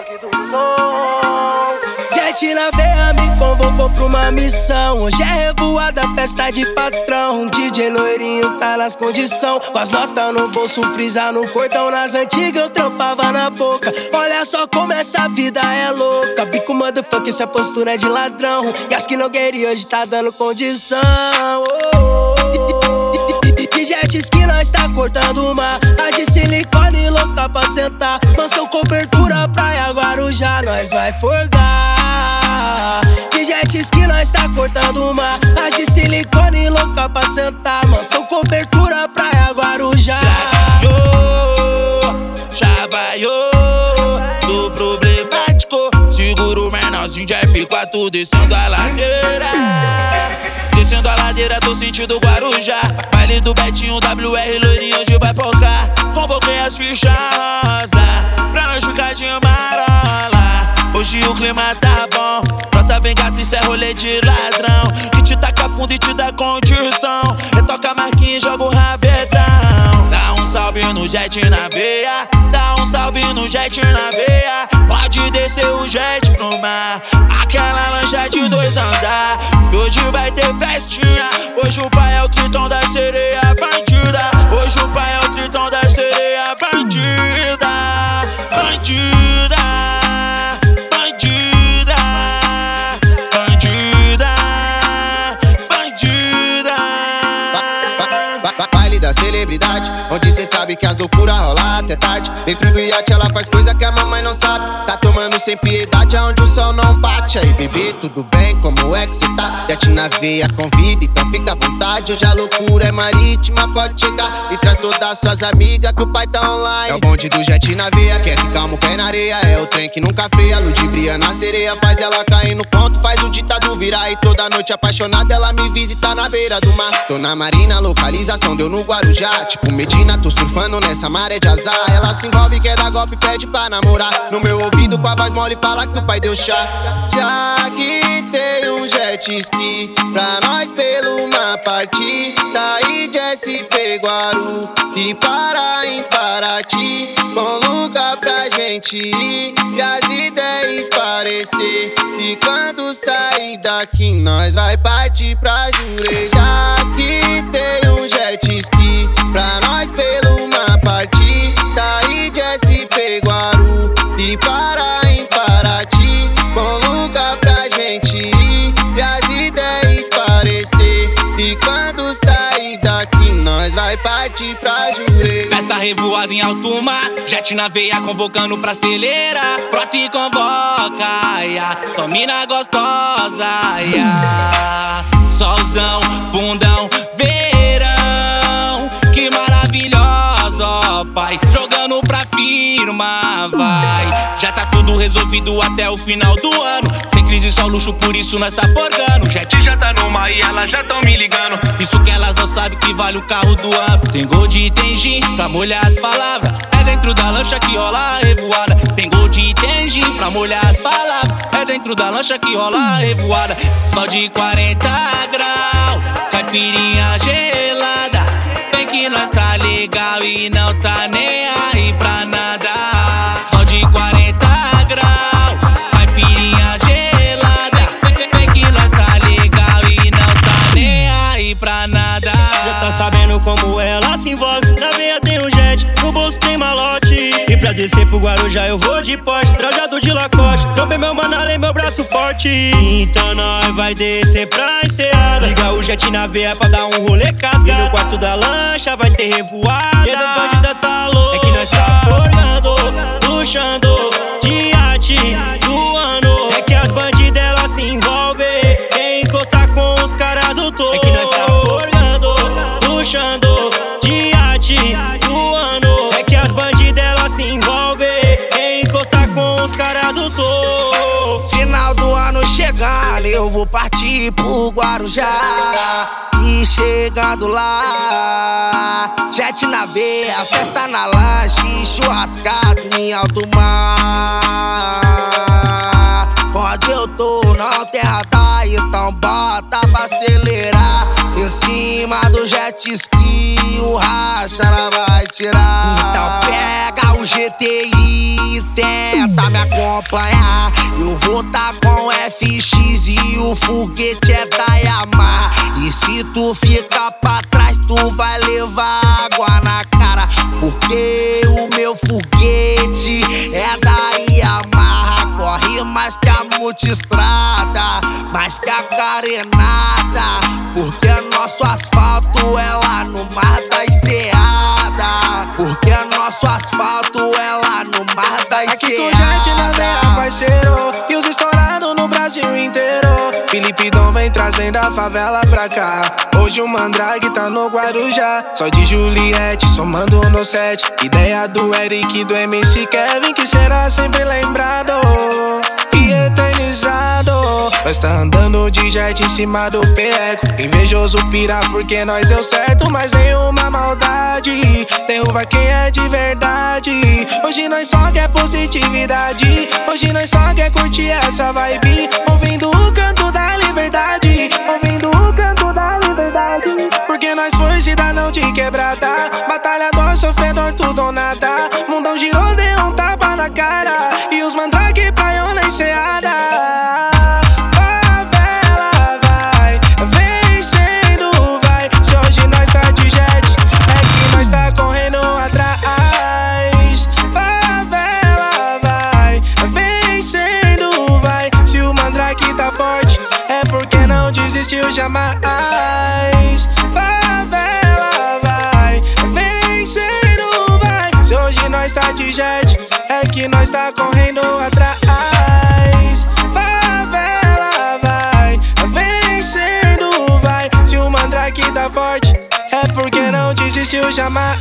toque do som. Jet na veia me convocou pra uma missão. Hoje é revoada, festa de patrão. DJ loirinho tá nas condição, com as notas no bolso, frisa no cordão. Nas antigas eu trampava na boca. Olha só como essa vida é louca. Bico motherfucker, essa postura é de ladrão. E as que não queria hoje tá dando condição. De jet ski nós tá cortando uma. As de silicone louca pra sentar. Mansão cobertura, praia Guarujá, nós vai forgar. De jet ski nós tá cortando uma. As de silicone louca pra sentar. Mansão cobertura, praia Guarujá. Chabaio, sou problemático. Seguro o menorzinho de F4 descendo a ladeira. Descendo a ladeira, tô sentindo Guarujá. Baile do Betinho, WR, loirinho, hoje vai focar. Convoquei as fichas rosa pra nós ficar de marola. Hoje o clima tá bom. Brota bem gato, isso é rolê de ladrão. Que te taca fundo e te dá condição. Retoca a marquinha e joga o rabetão. Dá um salve no jet na veia. Dá um salve no jet na veia. Pode descer o jet pro mar. Aquela lancha de 2 andar. E hoje vai ter festinha. Hoje o pai é o tritão da sereia bandida. Hoje o pai é o tritão da sereia bandida. Bandida, bandida, bandida, bandida. Baile da celebridade, onde cê sabe que as loucuras rolam até tarde. Dentro do iate ela faz coisa que a mamãe não sabe. Tá tomando sem piedade, aonde o sol não bate. Aí bebê, tudo bem? Como é que cê tá? Iate na veia, convida, então fica à vontade. Hoje a loucura é marítima, pode chegar e traz todas as suas amigas que o pai tá online. É o bonde do jet na veia, quer que calma o pé na areia. É o trem que nunca freia, ludibria na sereia. Faz ela cair no ponto, faz o ditado virar. E toda noite apaixonada ela me visita na beira do mar. Tô na marina, localização deu no Guarujá. Tipo Medina, tô surfando nessa maré de azar. Ela se envolve, quer dar golpe, pede pra namorar. No meu ouvido com a voz mole fala que o pai deu chá. Já que tem um jet ski pra nós pelo mar partir. Sair de SP Guaru e parar em Paraty. Bom lugar pra gente ir e as ideias parecer. E quando sair daqui nós vai partir pra Jurerê. Já que tem um jet ski pra nós pelo mar partir. Sair de SP Guaru e parar em Paraty. Bom lugar pra gente ir e as ideias parecer. E quando sair daqui nós vai partir pra Jurerê. Festa revoada em alto mar, jet na veia convocando pra acelerar. Brota e convoca, yeah. Só mina gostosa, yeah. Solzão, bundão, verão. Que maravilhoso, ó pai. Jogando pra firma, vai. Já tá tudo resolvido até o final do ano. Sem crise, só luxo, por isso nós tá forgando. Jet já tá no mar e elas já tão me ligando. Isso que elas não sabem que vale o carro do ano. Tem gold e tem gin pra molhar as palavras. É dentro da lancha que rola a revoada. Tem gold e tem gin pra molhar as palavras. É dentro da lancha que rola a revoada. Só de 40 graus, caipirinha gelada. Vem que nós tá legal e não tá nem aí pra nada. Só de 40 graus, caipirinha gelada. Vem que nós tá legal e não tá nem aí pra nada. Já tá sabendo como ela se envolve. Na veia tem um jet, no bolso tem malote. E pra descer pro Guarujá eu vou de Porsche, trajado de Lacoste. Trombei meu manalei, meu braço forte. Então nós vai descer pra enseada. Liga o jet na veia pra dar um rolê cascado. E no quarto da lancha vai ter revoada. E a bandida tá louca, é que nós tá forgando, luxando, de iate, doando. É que as bandidas elas se envolvem em encostar com os caras do topo. É que nós tá forgando, luxando, de iate, doando. É que as bandidas elas se envolvem em encostar com os caras do topo. Final do ano chegando, eu vou partir pro Guarujá. E chegando lá, jet na veia, festa na lanche, churrascado em alto mar. Onde eu tô não tem radar, então bota pra acelerar. Em cima do jet ski, o racha ela vai tirar. Então pega o o GTI, tenta me acompanhar. Eu vou tá com o FX e o foguete é da Yamaha. E se tu ficar pra trás, tu vai levar água na cara, porque o meu foguete é da Yamaha. Corre mais que a multistrada, mais que a carenada, porque nosso asfalto é lá no Mar da Enseada. Porque nosso asfalto é lá no Mar da Enseada. Aqui com gente na veia, parceiro, e os estourados no Brasil inteiro. Felipe Dom vem trazendo a favela pra cá. Hoje o Mandrake tá no Guarujá. Só de Juliette, somando no set. Ideia do Eric, do MC Kevin, que será sempre lembrado e eternizado. Nós tá andando de jet em cima do peco. Invejoso pira porque nós deu certo, mas nenhuma maldade derruba quem é de verdade. Hoje nós só quer positividade, hoje nós só quer curtir essa vibe, ouvindo o canto da liberdade, ouvindo o canto da liberdade. Porque nós foi cidadão de quebrada, batalhador, sofredor, tudo ou nada. Mundão girou, deu um tapa na cara, e os mandrake praiam na enseada. Favela vai, vencendo vai. Se hoje nós tá de jet, é que nós tá correndo atrás. Favela vai, vencendo vai. Se o mandrake tá forte, é porque não desistiu jamais. Favela vai, vencendo vai. Se hoje nós tá de jet, é que nós tá correndo atrás. Favela vai, vencendo vai. Se o mandrake tá forte, é porque não desistiu jamais.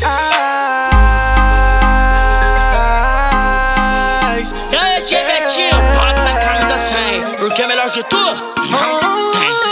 E aí, Tio Betinho, bota a camisa 100, porque é melhor que tu. Não tem.